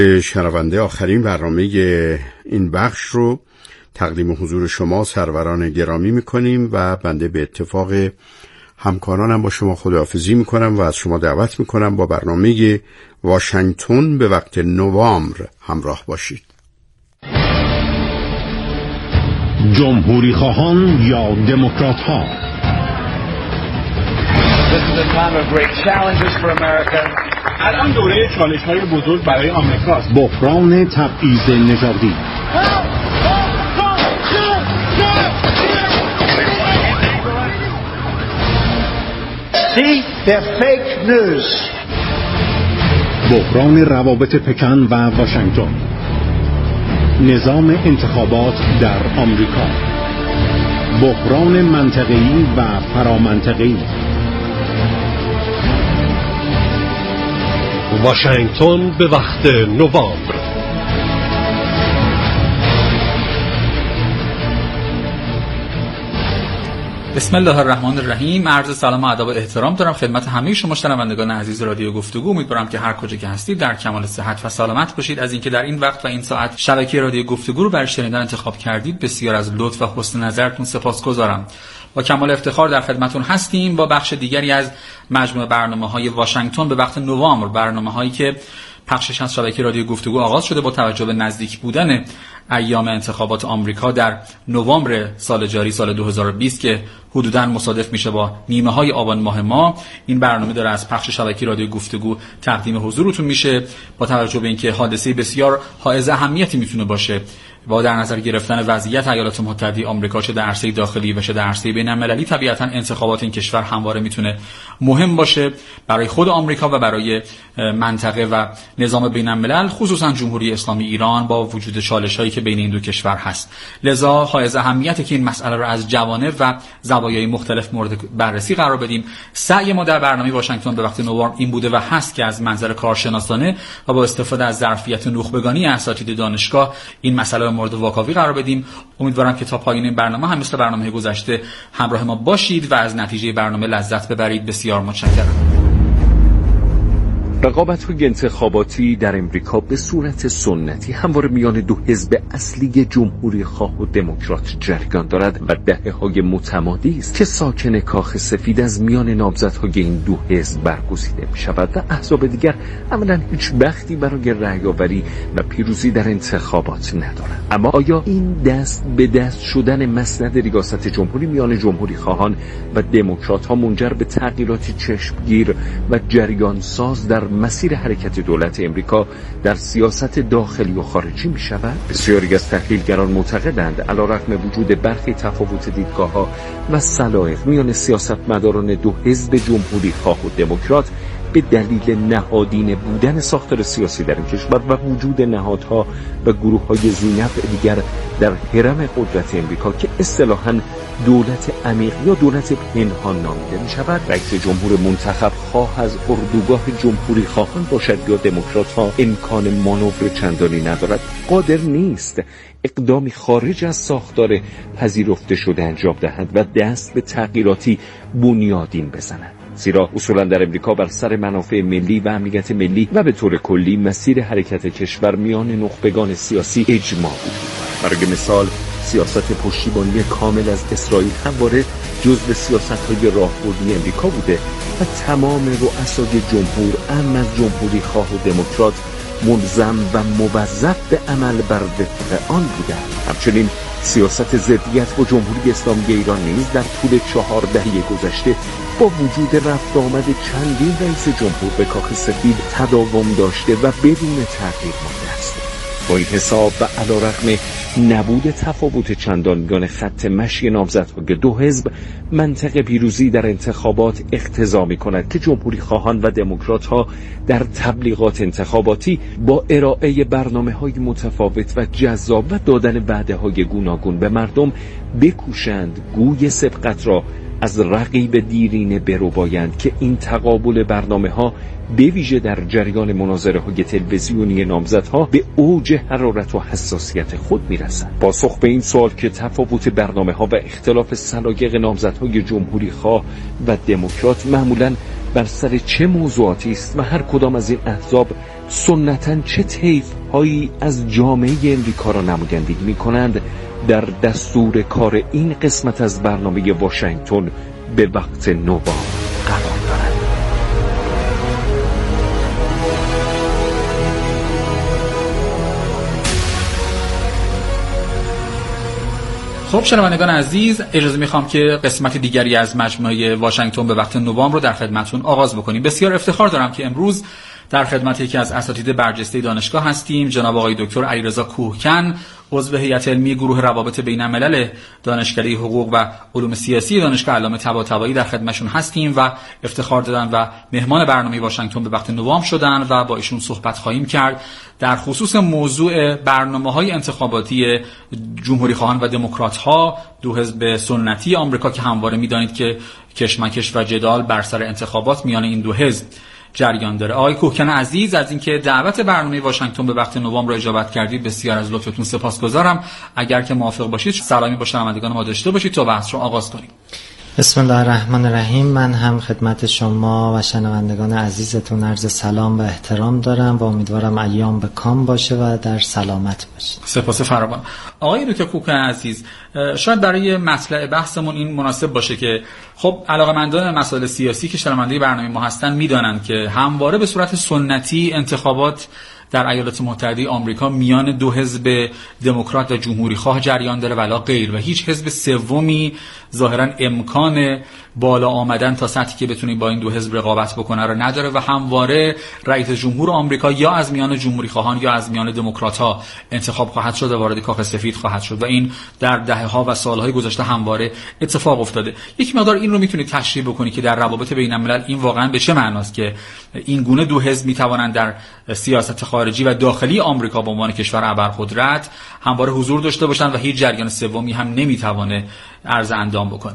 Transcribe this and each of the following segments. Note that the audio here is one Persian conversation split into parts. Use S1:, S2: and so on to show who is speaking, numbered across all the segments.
S1: شنونده آخرین برنامه این بخش رو تقدیم حضور شما سروران گرامی میکنیم و بنده به اتفاق همکارانم با شما خداحافظی میکنم و از شما دعوت میکنم با برنامه واشنگتن به وقت نوامبر همراه باشید.
S2: جمهوری خواهان یا دموکرات ها؟
S3: This is a time of great challenges for America.
S4: الان دوره چالش‌های بزرگ برای آمریکاست.
S2: بحران تبعیض نژادی.
S3: See the fake news.
S2: بحران روابط پکن و واشنگتن. نظام انتخابات در آمریکا. بحران منطقه‌ای و فرامنطقه‌ای.
S5: واشنگتن به وقت نوامبر.
S6: بسم الله الرحمن الرحیم. عرض سلام و ادب و احترام دارم خدمت همه شما شنوندگان عزیز رادیو گفتگو. امیدوارم که هر کجا که هستید در کمال صحت و سلامت باشید. از اینکه در این وقت و این ساعت شبکه رادیو گفتگو رو برای شنیدن انتخاب کردید بسیار از لطف و حسن نظرتون سپاسگزارم. با کمال افتخار در خدمتتون هستیم با بخش دیگری از مجموعه برنامه‌های واشنگتن به وقت نوامبر، برنامه‌هایی که پخشش از شبکه رادیو گفتگو آغاز شده با توجه به نزدیک بودن ایام انتخابات آمریکا در نوامبر سال جاری سال 2020 که حدوداً مصادف میشه با نیمه های آبان ماه ما. این برنامه داره از پخش شبکه رادیو گفتگو تقدیم حضورتون میشه با توجه به اینکه حادثه بسیار حائز اهمیتی میتونه باشه با در نظر گرفتن وضعیت ایالات متحده آمریکا چه در عرصه داخلی و چه در عرصه بین‌المللی. طبیعتاً انتخابات این کشور همواره میتونه مهم باشه برای خود آمریکا و برای منطقه و نظام بین‌الملل، خصوصاً جمهوری اسلامی ایران با وجود چالش‌هایی که بین این دو کشور هست. لذا حائز اهمیته که این مسئله رو از جوانب و زوایای مختلف مورد بررسی قرار بدیم. سعی ما در برنامه واشنگتن به وقت نوامبر این بوده و هست که از منظر کارشناسانه و با استفاده از ظرفیت نخبگانی اساتید دانشگاه این مسئله مورد واکاوی قرار بدیم. امیدوارم که تا پایان این برنامه هم مثل برنامه گذشته همراه ما باشید و از نتیجه برنامه لذت ببرید. بسیار متشکرم.
S7: رقابت‌های انتخاباتی در امریکا به صورت سنتی همواره میان دو حزب اصلی جمهوری خواه و دموکرات جریان دارد و دهه‌های متمادی است که ساکن کاخ سفید از میان نامزدهای این دو حزب برگزیده می‌شود و احزاب دیگر عملاً هیچ بختی برای رأی‌آوری و پیروزی در انتخابات ندارند. اما آیا این دست به دست شدن مسند ریاست جمهوری میان جمهوری خواهان و دموکرات‌ها منجر به تغییراتی چشمگیر و جریان ساز در مسیر حرکت دولت امریکا در سیاست داخلی و خارجی می شود؟ بسیاری از تحلیلگران معتقدند علیرغم وجود برخی تفاوت دیدگاه‌ها و سلایق میان سیاستمداران دو حزب جمهوری خواه و دموکرات به دلیل نهادینه بودن ساختار سیاسی در این کشور و وجود نهادها و گروه‌های ذی‌نفع دیگر در حرم قدرت امریکا که اصطلاحاً دولت عمیق یا دولت پنهان نامیده می شود، رئیس جمهور منتخب خواه از اردوگاه جمهوری خواهان باشد یا دموکرات ها امکان مانور چندانی ندارد، قادر نیست اقدامی خارج از ساختار پذیرفته شده انجام دهند و دست به تغییراتی بنیادین بزنند. زیرا اصولا در امریکا بر سر منافع ملی و امنیت ملی و به طور کلی مسیر حرکت کشور میان نخبگان سیاسی اجماع بود. برای مثال سیاست پشتیبانی کامل از اسرائیل همواره جزو سیاست‌های راهبردی امریکا بوده و تمام رؤسای جمهور از جمهوری خواه و دموکرات ملزم و موظف به عمل بر وفق آن بودند. همچنین سیاست ضدیت با جمهوری اسلامی ایران نیز در طول 4 دهه گذشته با وجود رفت آمد چندین رئیس جمهور به کاخ سفید تداوم داشته و بدون تغییر مانده است. با این حساب و علیرغم نبود تفاوت چندان میان خط مشی نامزدهای دو حزب، منطق پیروزی در انتخابات اقتضا می‌کند که جمهوری خواهان و دموکرات‌ها در تبلیغات انتخاباتی با ارائه برنامه‌های متفاوت و جذاب و دادن وعده‌های گوناگون به مردم بکوشند گوی سبقت را از رقیب دیرینه بربایند که این تقابل برنامه‌ها به ویژه در جریان مناظره‌های تلویزیونی نامزدها به اوج حرارت و حساسیت خود می‌رسند. پاسخ به این سوال که تفاوت برنامه‌ها و اختلاف سلایق نامزدهای جمهوری خواه و دموکرات معمولاً بر سر چه موضوعاتی است و هر کدام از این احزاب سنتاً چه طیف‌هایی از جامعه امریکا را نمایندگی می‌کنند، در دستور کار این قسمت از برنامه واشنگتن به وقت نوامبر قرار دارد.
S6: خب شنوندگان عزیز، اجازه میخوام که قسمت دیگری از مجموعه واشنگتن به وقت نوامبر رو در خدمتتون آغاز بکنیم. بسیار افتخار دارم که امروز در خدمت یکی از اساتید برجسته دانشگاه هستیم، جناب آقای دکتر علیرضا کوهکن، عضو هیئت علمی گروه روابط بین‌الملل دانشکده حقوق و علوم سیاسی دانشگاه علامه طباطبایی در خدمتشون هستیم و افتخار دادن و مهمان برنامه واشنگتن به وقت نوامبر شدن و با ایشون صحبت خواهیم کرد در خصوص موضوع برنامه‌های انتخاباتی جمهوری خواهان و دموکرات‌ها، دو حزب سنتی آمریکا که همواره می‌دانید که کشمکش و جدال بر سر انتخابات میان این دو حزب جریان داره. آقای کوهکن عزیز، از اینکه دعوت برنامه واشنگتن به وقت نوامبر را اجابت کردید بسیار از لطفتون سپاسگزارم. اگر که موافق باشید سلامی با شنوندگان ما داشته باشید تا بحث رو آغاز کنیم.
S8: بسم الله الرحمن الرحیم. من هم خدمت شما و شنوندگان عزیزتون عرض سلام و احترام دارم و امیدوارم ایام به کام باشه و در سلامت باشید.
S6: سپاس فراوان. آقای دکتر کوهکن عزیز، شاید برای مطلع بحثمون این مناسب باشه که خب علاقه‌مندان مسائل سیاسی که شنونده برنامه ما هستن میدونن که همواره به صورت سنتی انتخابات در ایالات متحده آمریکا میان دو حزب دموکرات و جمهوری خواه جریان داره ولا غیر، و هیچ حزب سومی ظاهرا امکان بالا آمدن تا سطحی که بتونه با این دو حزب رقابت بکنه رو نداره و همواره رئیس جمهور آمریکا یا از میان جمهوری خواهان یا از میان دموکرات‌ها انتخاب خواهد شد و وارد کاخ سفید خواهد شد و این در دهه‌ها و سال‌های گذشته همواره اتفاق افتاده. یک مقدار این رو میتونید تشریح بکنید که در روابط بین‌الملل این واقعا به چه معناست که این گونه دو حزب میتوانند در سیاست خارجی و داخلی آمریکا به عنوان کشور ابرقدرت همواره حضور داشته باشند و هیچ جریان سومی هم نمیتوانه عرض اندام بکنه؟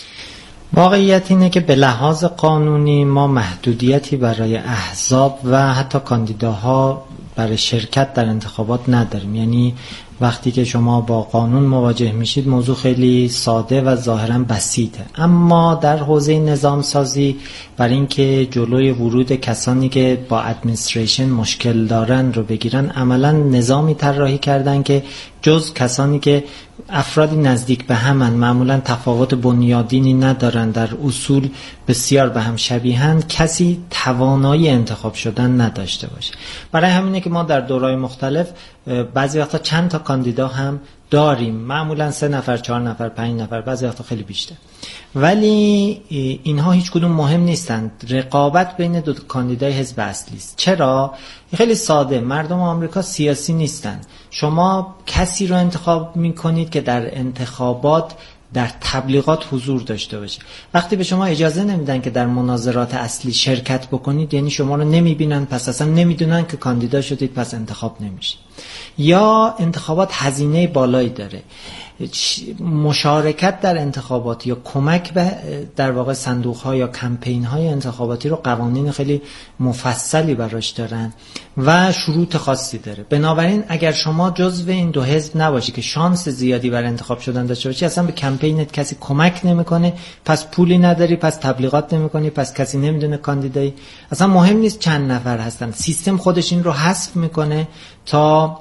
S8: واقعیت اینه که به لحاظ قانونی ما محدودیتی برای احزاب و حتی کاندیداها برای شرکت در انتخابات نداریم. یعنی وقتی که شما با قانون مواجه میشید موضوع خیلی ساده و ظاهرا بسیطه، اما در حوزه نظام سازی برای اینکه جلوی ورود کسانی که با ادمنستریشن مشکل دارن رو بگیرن، عملا نظامی طراحی کردن که جز کسانی که افرادی نزدیک به همن، معمولا تفاوت بنیادینی ندارن، در اصول بسیار به هم شبیهن، کسی توانایی انتخاب شدن نداشته باشه. برای همینه که ما در دورهای مختلف بعضی وقتا چند تا کاندیدا هم داریم، معمولا 3 نفر، 4 نفر، 5 نفر، بعضی وقتا خیلی بیشتر. ولی اینها هیچ کدوم مهم نیستند. رقابت بین دو کاندیدای حزب اصلی است. چرا؟ خیلی ساده، مردم آمریکا سیاسی نیستند. شما کسی رو انتخاب میکنید که در انتخابات در تبلیغات حضور داشته باشه. وقتی به شما اجازه نمیدن که در مناظرات اصلی شرکت بکنید، یعنی شما رو نمیبینن، پس اصلا نمیدونن که کاندیدا شدید، پس انتخاب نمیشید. یا انتخابات هزینه بالایی داره. مشارکت در انتخابات یا کمک به در واقع صندوق‌ها یا کمپین‌های انتخاباتی رو قوانین خیلی مفصلی براش دارن و شروط خاصی داره. بنابراین اگر شما جزو این دو حزب نباشی که شانس زیادی برای انتخاب شدن داشته باشی، اصلا به کمپینت کسی کمک نمیکنه، پس پولی نداری، پس تبلیغات نمیکنی، پس کسی نمیدونه کاندیدایی. اصلا مهم نیست چند نفر هستن، سیستم خودش این رو حذف میکنه تا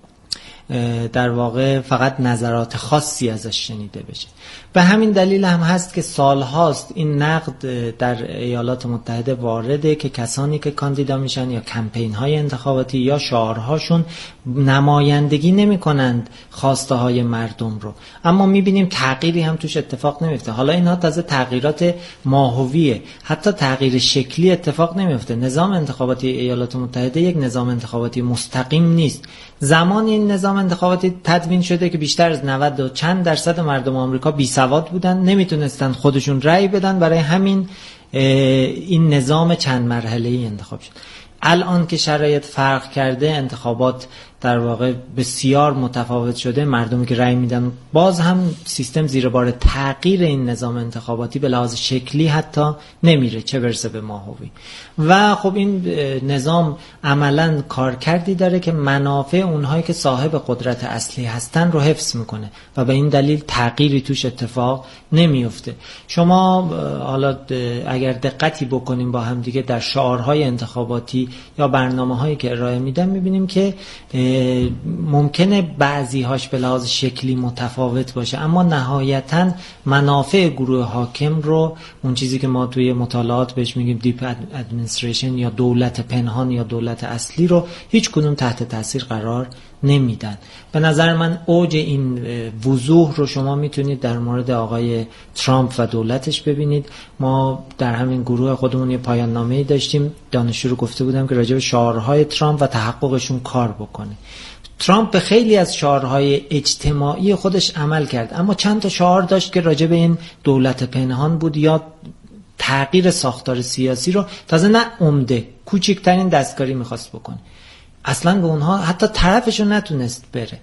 S8: در واقع فقط نظرات خاصی ازش شنیده بشه. به همین دلیل هم هست که سالهاست این نقد در ایالات متحده وارده که کسانی که کاندیدا میشن یا کمپین های انتخاباتی یا شعارهاشون نمایندگی نمی کنند خواسته های مردم رو، اما میبینیم تغییری هم توش اتفاق نمیفته. حالا اینها تازه تغییرات ماهویه، حتی تغییر شکلی اتفاق نمیفته. نظام انتخاباتی ایالات متحده یک نظام انتخاباتی مستقیم نیست. زمان این نظام انتخاباتی تدوین شده که بیشتر از 90 و چند درصد مردم آمریکا بی سواد بودن، نمیتونستن خودشون رأی بدن، برای همین این نظام چند مرحله‌ای انتخاب شد. الان که شرایط فرق کرده، انتخابات در واقع بسیار متفاوت شده، مردمی که رأی میدن، باز هم سیستم زیر بار تغییر این نظام انتخاباتی به لحاظ شکلی حتی نمیره، چه برسه به ماهوی. و خب این نظام عملاً کارکردی داره که منافع اونهایی که صاحب قدرت اصلی هستن رو حفظ میکنه و به این دلیل تغییری توش اتفاق نمیفته. شما حالا اگر دقتی بکنیم با هم دیگه در شعارهای انتخاباتی یا برنامه‌هایی که ارائه میدن، میبینیم که ممکنه بعضی‌هاش به لحاظ شکلی متفاوت باشه، اما نهایتاً منافع گروه حاکم رو، اون چیزی که ما توی مطالعات بهش میگیم دیپ ادمنستریشن یا دولت پنهان یا دولت اصلی، رو هیچ کدوم تحت تاثیر قرار نمیدن. به نظر من اوج این وضوح رو شما میتونید در مورد آقای ترامپ و دولتش ببینید. ما در همین گروه خودمون یه پایان نامه‌ای داشتیم، دانشجو رو گفته بودم که راجع به شعارهای ترامپ و تحققشون کار بکنه. ترامپ به خیلی از شعارهای اجتماعی خودش عمل کرد، اما چند تا شعار داشت که راجع به این دولت پنهان بود یا تغییر ساختار سیاسی رو، تازه نه عمده، کوچکترین دستکاری میخواست بکنه. اصلا به اونها حتی طرفشو نتونست بره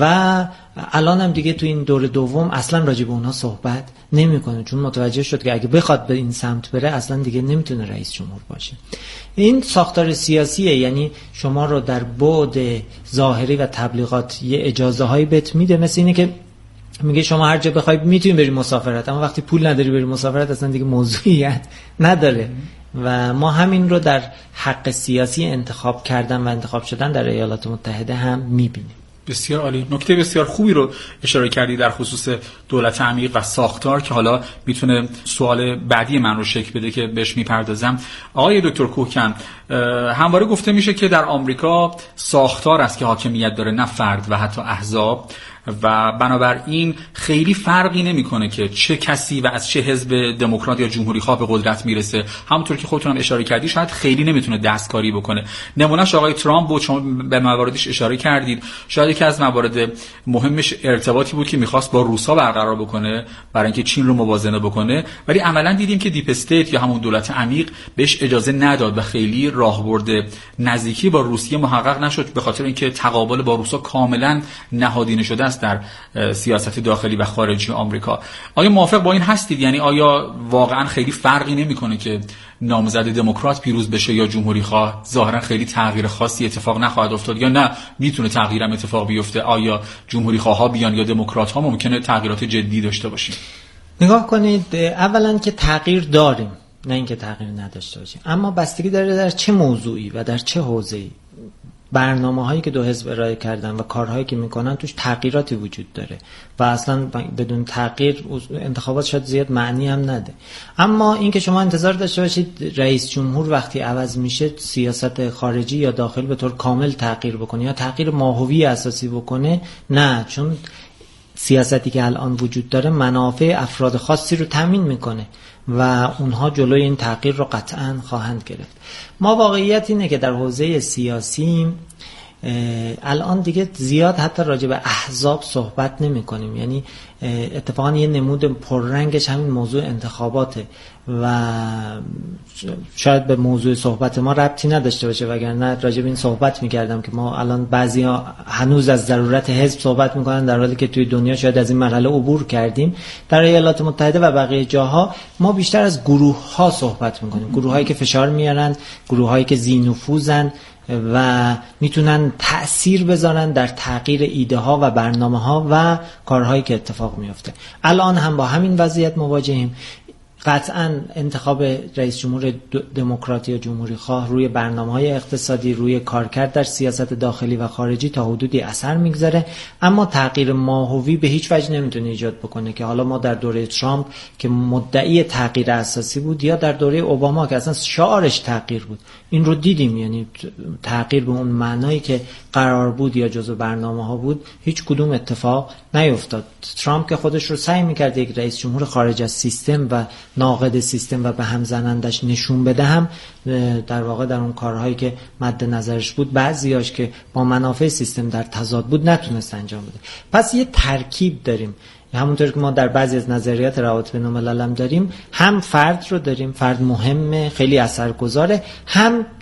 S8: و الان هم دیگه تو این دور دوم اصلا راجع به اونها صحبت نمیکنه، چون متوجه شد که اگه بخواد به این سمت بره اصلا دیگه نمیتونه رئیس جمهور باشه. این ساختار سیاسیه، یعنی شما رو در بعد ظاهری و تبلیغات یه اجازه هایی بهت میده، مثل اینه که میگه شما هر جا بخوای میتونی بری مسافرت، اما وقتی پول نداری بری مسافرت اصلا دیگه موضوعیت نداره. و ما همین رو در حق سیاسی انتخاب کردن و انتخاب شدن در ایالات متحده هم میبینیم.
S6: بسیار عالی. نکته بسیار خوبی رو اشاره کردی در خصوص دولت عمیق و ساختار که حالا میتونه سوال بعدی من رو شکل بده که بهش میپردازم. آقای دکتر کوهکن، همواره گفته میشه که در آمریکا ساختار است که حاکمیت داره، نه فرد و حتی احزاب، و بنابراین خیلی فرقی نمیکنه که چه کسی و از چه حزب دموکرات یا جمهوری خواه به قدرت میرسه. همونطور که خودتون هم اشاره کردید شاید خیلی نمیتونه دستکاری بکنه. نمونهش آقای ترامپ بود، شما به مواردش اشاره کردید. شاید یکی از موارد مهمش ارتباطی بود که میخواست با روسا برقرار بکنه برای اینکه چین رو موازنه بکنه، ولی عملا دیدیم که دیپ استیت یا همون دولت عمیق بهش اجازه نداد و خیلی راهبرد نزدیکی با روسیه محقق نشد، به خاطر اینکه تقابل با روسا کاملا نهادینه شده است در سیاست داخلی و خارجی آمریکا. آیا موافق با این هستید؟ یعنی آیا واقعا خیلی فرقی نمیکنه که نامزد دموکرات پیروز بشه یا جمهوری خواه؟ ظاهرا خیلی تغییر خاصی اتفاق نخواهد افتاد، یا نه میتونه تغییرم اتفاق بیفته؟ آیا جمهوری خواها بیان یا دموکرات ها ممکنه تغییرات جدی داشته باشیم؟
S8: نگاه کنید، اولا که تغییر داریم، نه اینکه تغییر نداشته باشیم، اما بستگی داره در چه موضوعی و در چه حوزه‌ای. برنامه‌هایی که دو حزب ارائه کردن و کارهایی که میکنن توش تغییراتی وجود داره و اصلا بدون تغییر انتخابات شاید زیاد معنی هم نده. اما اینکه شما انتظار داشته باشید رئیس جمهور وقتی عوض میشه سیاست خارجی یا داخلی به طور کامل تغییر بکنه یا تغییر ماهوی اساسی بکنه، نه، چون سیاستی که الان وجود داره منافع افراد خاصی رو تامین میکنه و اونها جلوی این تغییر رو قطعاً خواهند گرفت. ما واقعیت اینه که در حوزه سیاسی الان دیگه زیاد حتی راجع به احزاب صحبت نمی کنیم. یعنی اتفاقا یه نمود پررنگش همین موضوع انتخاباته و شاید به موضوع صحبت ما ربطی نداشته باشه، وگرنه راجع به این صحبت می‌کردم که ما الان بعضیا هنوز از ضرورت حزب صحبت می‌کنن در حالی که توی دنیا شاید از این مرحله عبور کردیم. در ایالات متحده و بقیه جاها ما بیشتر از گروه‌ها صحبت می‌کنیم، گروه‌هایی که فشار میارن، گروه‌هایی که ذی‌نفوذن و میتونن تأثیر بذارن در تغییر ایده ها و برنامه ها و کارهایی که اتفاق میفته. الان هم با همین وضعیت مواجهیم. قطعاً انتخاب رئیس جمهور دموکراتی یا جمهوری خواه روی برنامه‌های اقتصادی، روی کارکرد در سیاست داخلی و خارجی تا حدودی اثر میگذاره، اما تغییر ماهوی به هیچ وجه نمیتونه ایجاد بکنه که حالا ما در دوره ترامپ که مدعی تغییر اساسی بود یا در دوره اوباما که اصلا شعارش تغییر بود این رو دیدیم. یعنی تغییر به اون معنایی که قرار بود یا جزو برنامه‌ها بود هیچ کدوم اتفاق نیفتاد. ترامپ که خودش رو سعی می‌کرد یک رئیس جمهور خارج از سیستم و ناقد سیستم و به هم زنندش نشون بده، هم در واقع در اون کارهایی که مد نظرش بود بعضیاش که با منافع سیستم در تضاد بود نتونست انجام بده. پس یه ترکیب داریم، همونطور که ما در بعضی از نظریات روابط بین‌الملل هم داریم، هم فرد رو داریم، فرد مهمه، خیلی اثرگذاره، هم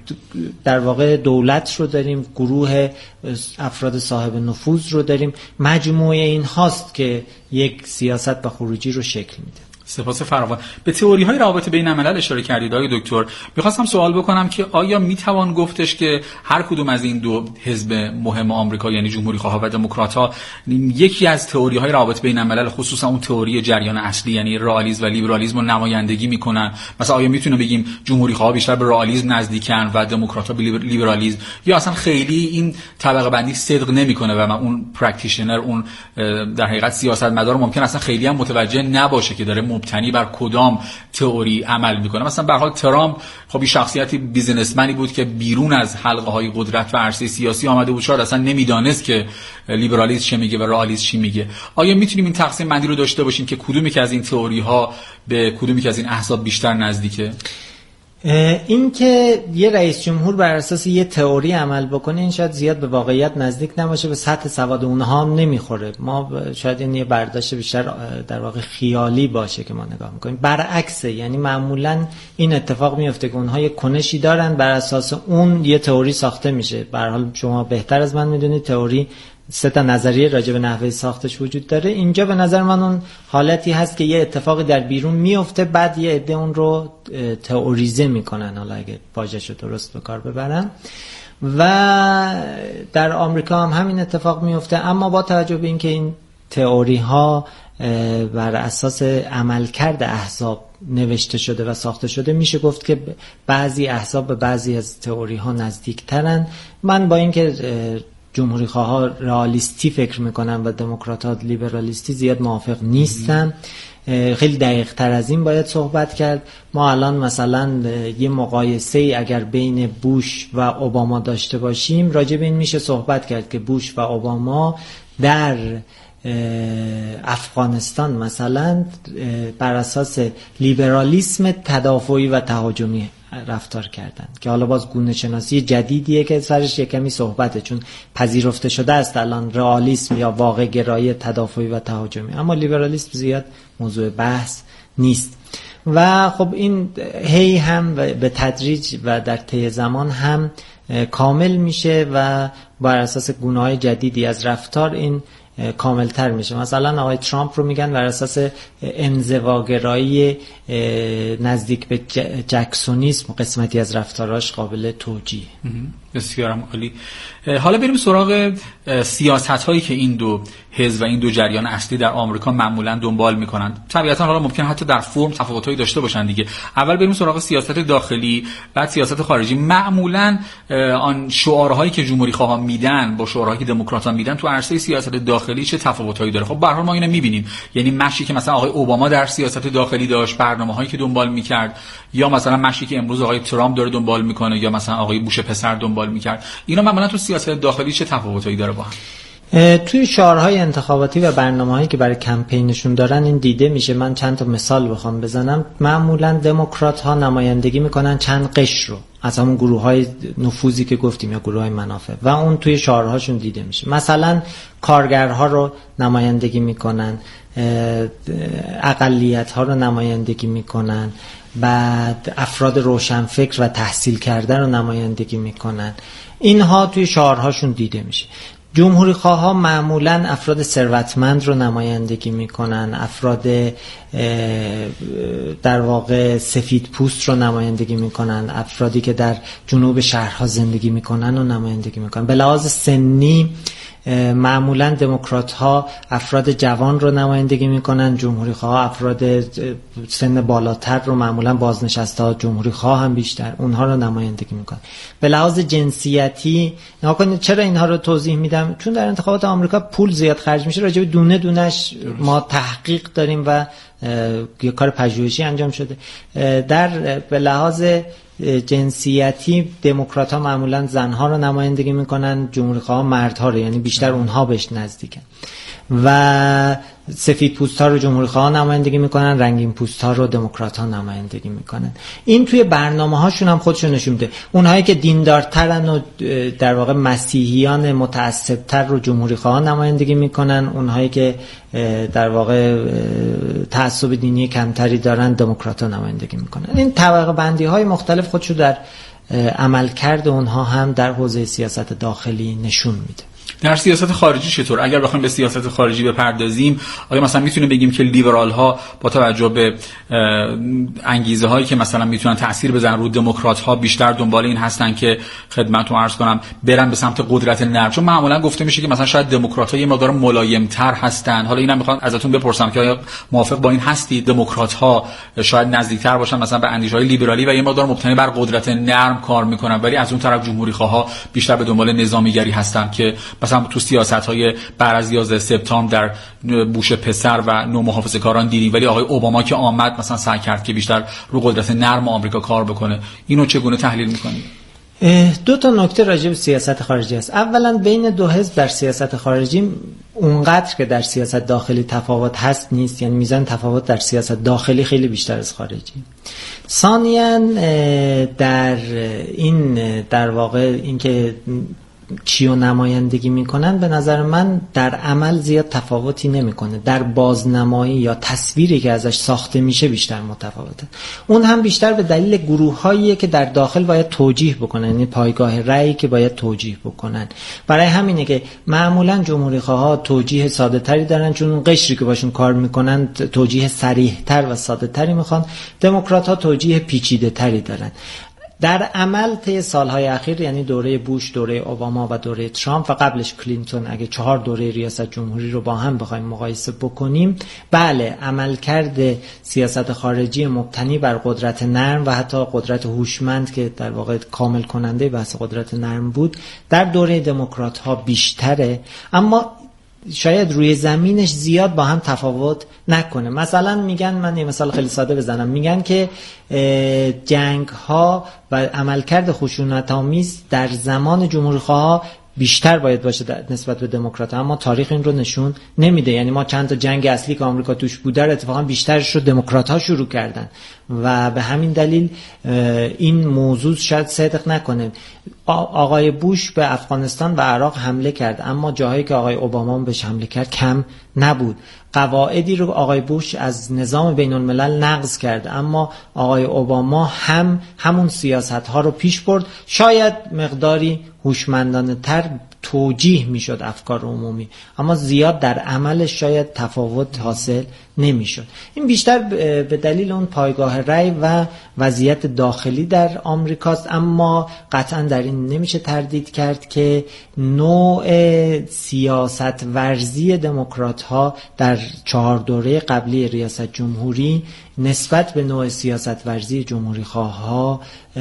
S8: در واقع دولت رو داریم، گروه افراد صاحب نفوذ رو داریم. مجموعه این هاست که یک سیاست و خروجی رو شکل میده.
S6: سپاس فراوان. به تئوری های روابط بین الملل اشاره کردید آقای دکتر. می‌خواستم سوال بکنم که آیا میتوان گفتش که هر کدوم از این دو حزب مهم آمریکا، یعنی جمهوری خواه و دموکرات‌ها، یکی از تئوری های روابط بین الملل، خصوصا اون تئوری جریان اصلی یعنی رئالیسم و لیبرالیسم رو نمایندگی میکنن؟ مثلا آیا میتونیم بگیم جمهوری خواه بیشتر به رئالیسم نزدیکن و دموکرات‌ها به لیبرالیسم، یا اصلا خیلی این طبقه بندی صدق نمیکنه و اون پرکتیشنر، اون در حقیقت سیاستمدار ممکن اصلا خیلی هم متوجه نباشه که داره مبتنی بر کدام تئوری عمل میکنه؟ مثلا به هر حال ترامپ خب این شخصیتی بیزینسمنی بود که بیرون از حلقه های قدرت و عرصه سیاسی آمده بود، شاید اصلا نمیدانست که لیبرالیسم چه میگه و رئالیسم چی میگه. آیا میتونیم این تقسیم بندی رو داشته باشیم که کدومی که از این تئوری ها به کدومی که از این احزاب بیشتر نزدیکه؟
S8: این که یه رئیس جمهور بر اساس یه تئوری عمل بکنه، این شاید زیاد به واقعیت نزدیک نباشه، به سطح سواد اونها هم نمیخوره. ما شاید این یه برداشت بیشتر در واقع خیالی باشه که ما نگاه میکنیم. برعکسه، یعنی معمولا این اتفاق میفته که اونها یه کنشی دارن، بر اساس اون یه تئوری ساخته میشه. به هر حال شما بهتر از من میدونید تئوری 3 نظریه راجع به نحوه ساختش وجود داره. اینجا به نظر من اون حالتی هست که یه اتفاقی در بیرون میفته، بعد یه عده اون رو تئوریزه میکنن، حالا اگه واژه‌شو درست به کار ببرن. و در آمریکا هم همین اتفاق میفته، اما با توجه به اینکه این تئوری ها بر اساس عملکرد احزاب نوشته شده و ساخته شده، میشه گفت که بعضی احزاب به بعضی از تئوری ها نزدیکترن. من با اینکه جمهوری خواها رئالیستی فکر میکنن و دموکرات‌ها لیبرالیستی زیاد موافق نیستن. خیلی دقیق تر از این باید صحبت کرد. ما الان مثلا یه مقایسه اگر بین بوش و اوباما داشته باشیم، راجع به این میشه صحبت کرد که بوش و اوباما در افغانستان مثلا بر اساس لیبرالیسم تدافعی و تهاجمی رفتار کردن، که حالا باز گونه شناسی جدیدیه که سرش یکمی صحبته، چون پذیرفته شده است الان رئالیسم یا واقع گرایی تدافعی و تهاجمی، اما لیبرالیسم زیاد موضوع بحث نیست. و خب این هی هم به تدریج و در طی زمان هم کامل میشه و بر اساس گونه‌های جدیدی از رفتار این کاملتر میشه. مثلا آقای ترامپ رو میگن بر اساس انزواگرایی نزدیک به جکسونیسم قسمتی از رفتاراش قابل توجیه.
S6: بسیار عالی. حالا بریم سراغ سیاست‌هایی که این دو حزب و این دو جریان اصلی در آمریکا معمولاً دنبال می‌کنن. طبیعتاً حالا ممکن حتی در فرم تفاوت‌هایی داشته باشن دیگه. اول بریم سراغ سیاست داخلی، بعد سیاست خارجی. معمولاً آن شعارهایی که جمهوری خواها میدن با شعارهایی که دموکرات‌ها میدن تو عرصه سیاست داخلی چه تفاوت‌هایی داره؟ خب به هر حال ما اینو می‌بینیم. یعنی مشی که مثلا آقای اوباما در سیاست داخلی داشت، برنامه‌هایی که دنبال می‌کرد، یا مثلا مشی که امروز آقای ترامپ داره دنبال می‌کنه، یا مثلا آقای بوش پسر دنبال می‌کرد، اینا معمولا تو سیاست داخلی چه تفاوتایی داره با هم؟
S8: توی شعارهای انتخاباتی و برنامه‌هایی که برای کمپینشون دارن این دیده میشه. من چند تا مثال بخوام بزنم. معمولا دموکرات‌ها نمایندگی میکنن چند قشر رو از همون گروه‌های نفوذی که گفتیم یا گروه‌های منافع، و اون توی شعارهاشون دیده میشه. مثلا کارگرها رو نمایندگی میکنن، اقلیت‌ها رو نمایندگی میکنن، بعد افراد روشنفکر و تحصیل کرده رو نمایندگی میکنن. اینها توی شعارهاشون دیده میشه. جمهوری خواها معمولاً افراد ثروتمند رو نمایندگی میکنن، افراد در واقع سفید پوست رو نمایندگی میکنن، افرادی که در جنوب شهرها زندگی میکنن رو نمایندگی میکنن. به لحاظ سنی معمولا دموکرات ها افراد جوان رو نمایندگی میکنن، جمهوری خواه افراد سن بالاتر رو، معمولا بازنشسته ها جمهوری خواه هم بیشتر اونها رو نمایندگی میکنن. به لحاظ جنسیتی نگاه کنید. چرا اینها رو توضیح میدم؟ چون در انتخابات آمریکا پول زیاد خرج میشه. راجع به دونه دونش ما تحقیق داریم و یه کار پژوهشی انجام شده. به لحاظ جنسیتی دموکرات ها معمولا زنها رو نمایندگی میکنن، جمهوری خواه مردها رو، یعنی بیشتر اونها بهش نزدیکن. و سفید پوست ها رو جمهوری خواه نمایندگی میکنن، رنگین پوست ها رو دموکرات ها نمایندگی میکنن. این توی برنامه هاشون هم خودشون نشون میده. اونهایی که دیندارترن و در واقع مسیحیان متعصبتر رو جمهوری خواه نمایندگی میکنن، اونهایی که در واقع تعصب دینی کمتری دارن دموکرات ها نمایندگی میکنن. این طبقه بندی های مختلف خودشو در عملکرد اونها هم در حوزه سیاست داخلی نشون میده.
S6: در سیاست خارجی چطور؟ اگر بخوایم به سیاست خارجی بپردازیم، آیا مثلا میتونیم بگیم که لیبرال ها با توجه به انگیزه هایی که مثلا میتونن تأثیر بزنن رو دموکرات ها بیشتر دنبال این هستن که خدمتتون عرض کنم برن به سمت قدرت نرم؟ چون معمولا گفته میشه که مثلا شاید دموکرات ها یه مقدار ملایم تر هستن. حالا اینم میخوام ازتون بپرسم که آیا موافق با این هستید دموکرات ها شاید نزدیکتر باشن مثلا به اندیشه های لیبرالی و یه مقدار مبتنی بر قدرت نرم کار میکنن، ولی از اون طرف جمهوری خواها بیشتر به دنبال نظامیگری هستن که مثلا تو سیاست‌های بعد از 11 سپتامبر در بوش پسر و نومحافظه‌کاران دیدیم، ولی آقای اوباما که آمد مثلا سعی کرد که بیشتر رو قدرت نرم آمریکا کار بکنه. اینو چگونه تحلیل می‌کنید؟
S8: دو تا نکته راجع به سیاست خارجی است. اولا بین دو حزب در سیاست خارجی اونقدر که در سیاست داخلی تفاوت هست نیست، یعنی میزان تفاوت در سیاست داخلی خیلی بیشتر از خارجی. ثانیاً در واقع اینکه چیو نمایندگی میکنن به نظر من در عمل زیاد تفاوتی نمیکنه، در بازنمایی یا تصویری که ازش ساخته میشه بیشتر متفاوته. اون هم بیشتر به دلیل گروه‌هاییه که در داخل باید توجیه بکنن، یعنی پایگاه رأیی که باید توجیه بکنن. برای همینه که معمولا جمهوری خواها توجیه ساده تری دارن، چون اون قشری که باشون کار میکنن توجیه صریح تر و ساده تری میخوان. دموکرات ها توجیه پیچیده تری دارن. در عمل طی سالهای اخیر، یعنی دوره بوش، دوره اوباما و دوره ترامپ و قبلش کلینتون، اگه 4 دوره ریاست جمهوری رو با هم بخوایم مقایسه بکنیم، بله عملکرد سیاست خارجی مبتنی بر قدرت نرم و حتی قدرت هوشمند که در واقع کامل کننده بحث قدرت نرم بود در دوره دموکرات ها بیشتره، اما شاید روی زمینش زیاد با هم تفاوت نکنه. مثلا میگن، من یه مثال خیلی ساده بزنم، میگن که جنگ ها و عملکرد خشونت‌آمیز در زمان جمهوری خواها بیشتر باید باشه نسبت به دموکرات، اما تاریخ این رو نشون نمیده. یعنی ما چند تا جنگ اصلی که آمریکا توش بود در اتفاقا بیشترش رو دموکرات ها شروع کردن و به همین دلیل این موضوع شاید صدق نکنه. آقای بوش به افغانستان و عراق حمله کرد، اما جاهایی که آقای اوباما بهش حمله کرد کم نبود. قواعدی رو آقای بوش از نظام بین الملل نقض کرد، اما آقای اوباما همون سیاست ها رو پیش برد. شاید مقداری هوشمندانه تر توجیه میشد افکار عمومی، اما زیاد در عملش شاید تفاوت حاصل نمیشد. این بیشتر به دلیل اون پایگاه رأی و وضعیت داخلی در آمریکاست، اما قطعا در این نمیشه تردید کرد که نوع سیاست ورزی دموکرات ها در 4 دوره قبلی ریاست جمهوری نسبت به نوع سیاست ورزی جمهوری خواه ها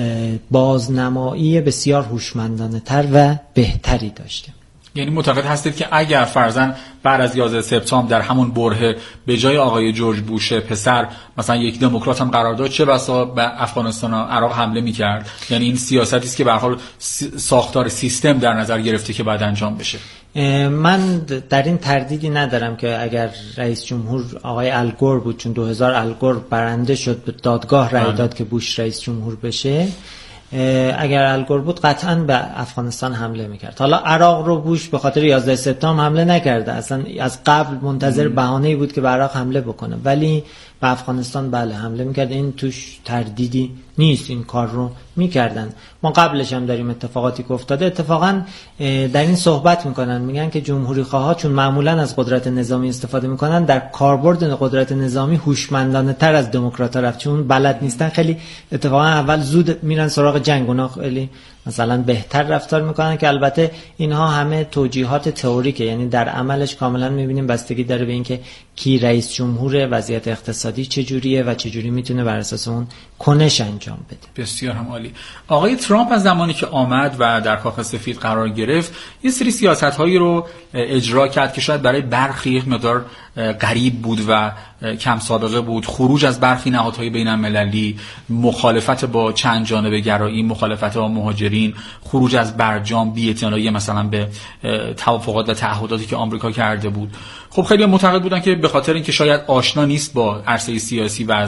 S8: بازنمایی بسیار هوشمندانه تر و بهتری داشته.
S6: یعنی معتقد هستید که اگر فرضاً بعد از 11 سپتامبر در همون برهه به جای آقای جورج بوش پسر مثلا یک دموکرات هم قرار داد، چه بسا به افغانستان و عراق حمله می‌کرد؟ یعنی این سیاستی است که به هر حال ساختار سیستم در نظر گرفته که بعد انجام بشه.
S8: من در این تردیدی ندارم که اگر رئیس جمهور آقای الگور بود، چون 2000 الگور برنده شد به دادگاه رأی داد که بوش رئیس جمهور بشه، اگر الگور بود قطعاً به افغانستان حمله میکرد. حالا عراق رو بوش به خاطر 11 سپتامبر حمله نکرده، اصلا از قبل منتظر بهانه‌ای بود که به عراق حمله بکنه، ولی به افغانستان بله حمله میکرد. این توش تردیدی نیست، این کار رو میکردن. ما قبلش هم داریم اتفاقاتی که افتاده. اتفاقا در این صحبت میکنن، میگن که جمهوری خواها چون معمولا از قدرت نظامی استفاده میکنن، در کاربرد قدرت نظامی هوشمندانه تر از دموکرات‌ها رفت، چون بلد نیستن. خیلی اتفاقا اول زود میرن سراغ جنگ، اونا خیلی مثلا بهتر رفتار میکنن، که البته اینها همه توجیهات تئوریکه، یعنی در عملش کاملا میبینیم بستگی داره به اینکه کی رئیس جمهور، وضعیت اقتصادی چجوریه و چجوری میتونه بر اساس اون کنش انجام بده.
S6: بسیار هم عالی. آقای ترامپ از زمانی که آمد و در کاخ سفید قرار گرفت یه سری سیاست‌هایی رو اجرا کرد که شاید برای برخی یک مقدار غریب بود و کم سابقه بود. خروج از برخی نهادهای بین‌المللی، مخالفت با چند جانبه گرایی، مخالفت با مهاجرین، خروج از برجام، بی‌اعتنایی مثلا به توافقات و تعهداتی که آمریکا کرده بود. خب خیلی معتقد بودن که به خاطر اینکه شاید آشنا نیست با عرصه سیاسی و از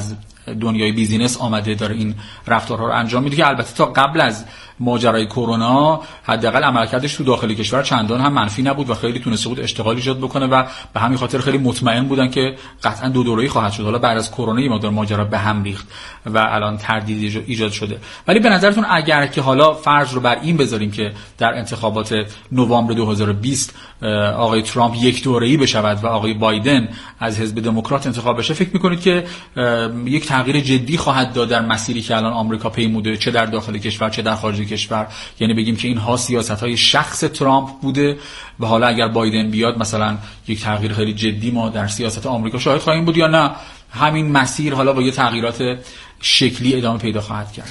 S6: دنیای بیزینس آمده داره این رفتارها رو انجام میده که البته تا قبل از ماجرای کرونا حداقل عملکردش تو داخل کشور چندان هم منفی نبود و خیلی تونسته بود اشتغال ایجاد بکنه و به همین خاطر خیلی مطمئن بودن که قطعا دو دوره‌ای خواهد شد. حالا بعد از کرونا یه مقدار ماجرا به هم ریخت و الان تردید ایجاد شده. ولی به نظرتون اگر که حالا فرض رو بر این بذاریم که در انتخابات نوامبر 2020 آقای ترامپ یک دوره‌ای بشود و آقای بایدن از حزب دموکرات انتخاب بشه، فکر می‌کنید که یک تغییر جدی خواهد داد در مسیری که الان آمریکا پیموده، چه در داخل کشور چه در خارج کشور؟ یعنی بگیم که اینها سیاست‌های شخص ترامپ بوده و حالا اگر بایدن بیاد مثلا یک تغییر خیلی جدی ما در سیاست آمریکا شاهد خواهیم بود، یا نه همین مسیر حالا با یه تغییرات شکلی ادامه پیدا خواهد کرد؟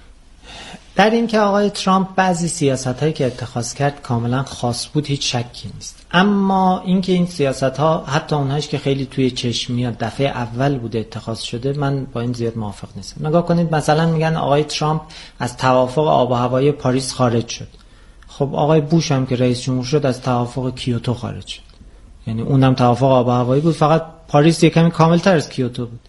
S8: در این که آقای ترامپ بعضی سیاست‌هایی که اتخاذ کرد کاملا خاص بود هیچ شکی نیست، اما اینکه این سیاست‌ها حتی اونهایش که خیلی توی چشم میاد دفعه اول بوده اتخاذ شده، من با این زیاد موافق نیستم. نگاه کنید مثلا میگن آقای ترامپ از توافق آب و هوایی پاریس خارج شد. خب آقای بوش هم که رئیس جمهور شد از توافق کیوتو خارج شد، یعنی اونم توافق آب و هوایی بود، فقط پاریس یک کمی کامل‌تر از کیوتو بود.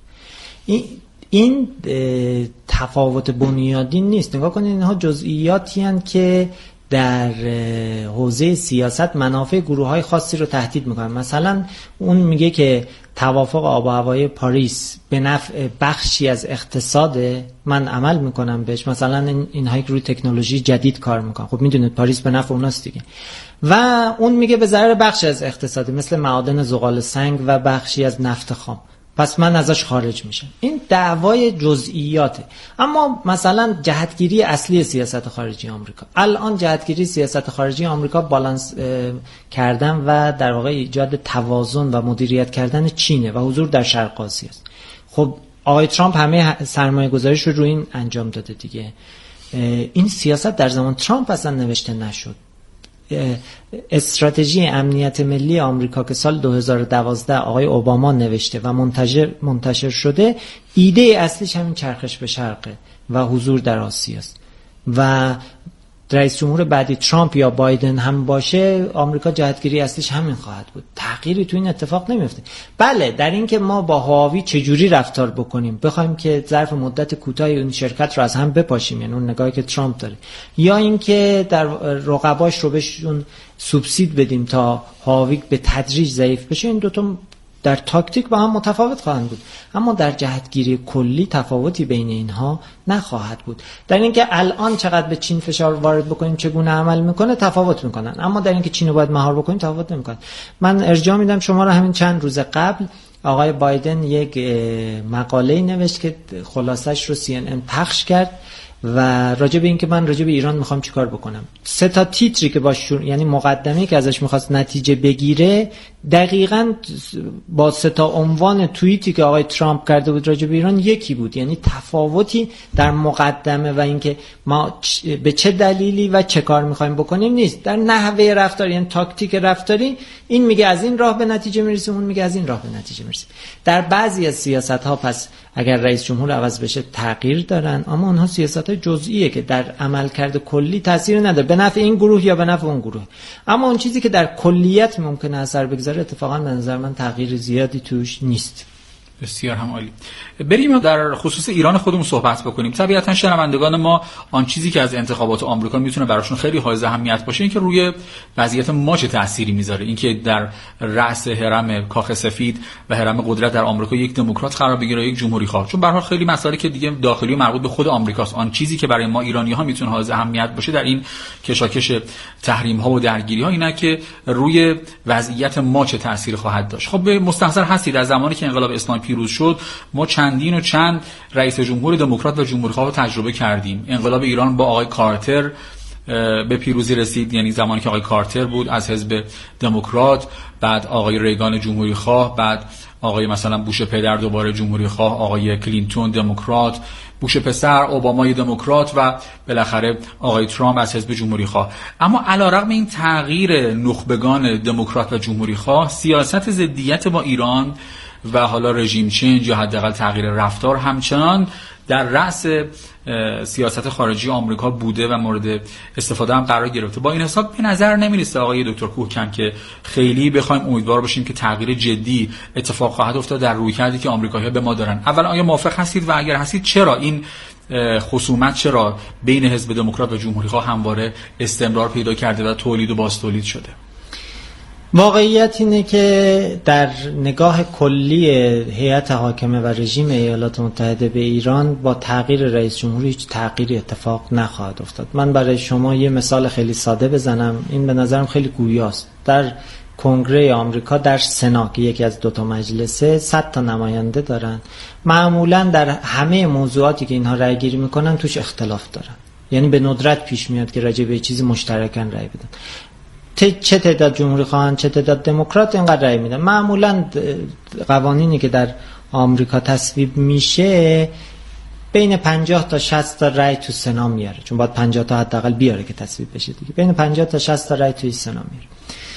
S8: این تفاوت بنیادی نیست. نگاه کنید اینها جزئیاتی هستند که در حوزه سیاست منافع گروه‌های خاصی رو تهدید می‌کنن. مثلا اون میگه که توافق آب و هوایی پاریس به نفع بخشی از اقتصاد، من عمل میکنم بهش، مثلا اینهایی که روی تکنولوژی جدید کار میکنن، خب میدونید پاریس به نفع اوناست دیگه، و اون میگه به ضرر بخشی از اقتصاد مثل معادن زغال سنگ و بخشی از نفت خام، پس من ازش خارج میشم. این دعوای جزئیاته. اما مثلا جهتگیری اصلی سیاست خارجی آمریکا، الان جهتگیری سیاست خارجی آمریکا بالانس کردن و در واقع ایجاد توازن و مدیریت کردن چینه و حضور در شرق آسیا است. خب آقای ترامپ همه سرمایه گذاریش رو این انجام داده دیگه. این سیاست در زمان ترامپ اصلا نوشته نشد. استراتژی امنیت ملی آمریکا که سال 2012 آقای اوباما نوشته و منتشر شده، ایده اصلیش همین چرخش به شرقه و حضور در آسیا است و رئیس جمهور بعدی ترامپ یا بایدن هم باشه، آمریکا جهتگیری اصلیش همین خواهد بود. تغییری تو این اتفاق نمیفته. بله، در این که ما با هواوی چجوری رفتار بکنیم، بخوایم که ظرف مدت کوتاهی اون شرکت رو از هم بپاشیم، یعنی اون نگاهی که ترامپ داره، یا اینکه در رقباش رو بهشون سوبسید بدیم تا هواوی به تدریج ضعیف بشه، این دوتا در تاکتیک با هم متفاوت خواهند بود، اما در جهتگیری کلی تفاوتی بین اینها نخواهد بود. در اینکه الان چقدر به چین فشار وارد بکنیم، چگونه عمل میکنه، تفاوت میکنن، اما در اینکه چین رو باید مهار بکنیم تفاوت نمیکنن. من ارجاع میدم شما رو، همین چند روز قبل آقای بایدن یک مقاله نوشت که خلاصش رو CNN پخش کرد و راجع به این که من راجع به ایران میخوام چیکار بکنم. 3 تا تیتری که باش یعنی مقدمه‌ای که ازش میخواست نتیجه بگیره، دقیقاً با 3 تا عنوان توییتی که آقای ترامپ کرده بود راجع به ایران یکی بود. یعنی تفاوتی در مقدمه و اینکه ما به چه دلیلی و چه کار میخوایم بکنیم نیست. در نحوه رفتار، یعنی تاکتیک رفتاری، این میگه از این راه به نتیجه میرسیم، اون میگه از این راه به نتیجه میرسیم. در بعضی از سیاست‌ها پس اگر رئیس جمهور عوض بشه تغییر دارن، اما اونها سیاست‌های جزئیه که در عملکرد کلی تاثیر نداره، به نفع این گروه یا به نفع اون گروه. اما اون چیزی که در کلیت ممکنه اثر بگذاره، اتفاقا به نظر من تغییر زیادی توش نیست.
S6: بسیار هم عالی. بریم در خصوص ایران خودمون صحبت بکنیم. طبیعتا شنوندگان ما آن چیزی که از انتخابات آمریکا میتونه براشون خیلی حائز اهمیت باشه، این که روی وضعیت ما چه تأثیری میذاره، این که در رأس هرم کاخ سفید و هرم قدرت در آمریکا یک دموکرات قرار بگیره، یک جمهوری خواه. چون به هر حال خیلی مسائلی که دیگه داخلی و مربوط به خود آمریکاست، آن چیزی که برای ما ایرانی‌ها میتونه حائز اهمیت باشه در این کشاکش تحریم‌ها و درگیری‌ها اینه که روی وضعیت ما چه تأثیری خواهد داشت. خب مستحضر هستید از زمانی که انقلاب اسلامی پیروز شد، ما چندین و چند رئیس جمهور دموکرات و جمهوری خواه رو تجربه کردیم. انقلاب ایران با آقای کارتر به پیروزی رسید، یعنی زمانی که آقای کارتر بود از حزب دموکرات، بعد آقای ریگان جمهوری خواه، بعد آقای مثلا بوش پدر دوباره جمهوری خواه، آقای کلینتون دموکرات، بوش پسر اوباما دموکرات و بالاخره آقای ترامپ از حزب جمهوری خواه. اما علیرغم این تغییر نخبگان دموکرات و جمهوری خواه، سیاست ضدیت با ایران و حالا رژیم چنج یا حداقل تغییر رفتار همچنان در رأس سیاست خارجی آمریکا بوده و مورد استفاده هم قرار گرفته. با این حساب به نظر نمی‌رسه آقای دکتر کوهکن که خیلی بخوایم امیدوار باشیم که تغییر جدی اتفاق خواهد افتاد در رویکردی که آمریکایی‌ها به ما دارن. اول آیا موافق هستید و اگر هستید چرا این خصومت چرا بین حزب دموکرات و جمهوری‌خواه همواره استمرار پیدا کرده و تولید و بازتولید شده؟
S8: واقعیت اینه که در نگاه کلی هیئت حاکمه و رژیم ایالات متحده به ایران با تغییر رئیس جمهور هیچ تغییری اتفاق نخواهد افتاد. من برای شما یه مثال خیلی ساده بزنم، این به نظرم خیلی گویاست. در کنگره آمریکا در سنا که یکی از 2 مجلسه 100 تا نماینده دارن، معمولا در همه موضوعاتی که اینها رأی گیری میکنن توش اختلاف دارن، یعنی به ندرت پیش میاد که راجع به چیزی مشترکاً رأی بدن. چه تعداد جمهوری خواهان چه تعداد دموکرات اینقدر رأی میدن. معمولا قوانینی که در آمریکا تصویب میشه بین 50 تا 60 تا رأی تو سنا میاره، چون باید 50 تا حداقل بیاره که تصویب بشه دیگه. بین 50 تا 60 تا رأی توی سنا میاره.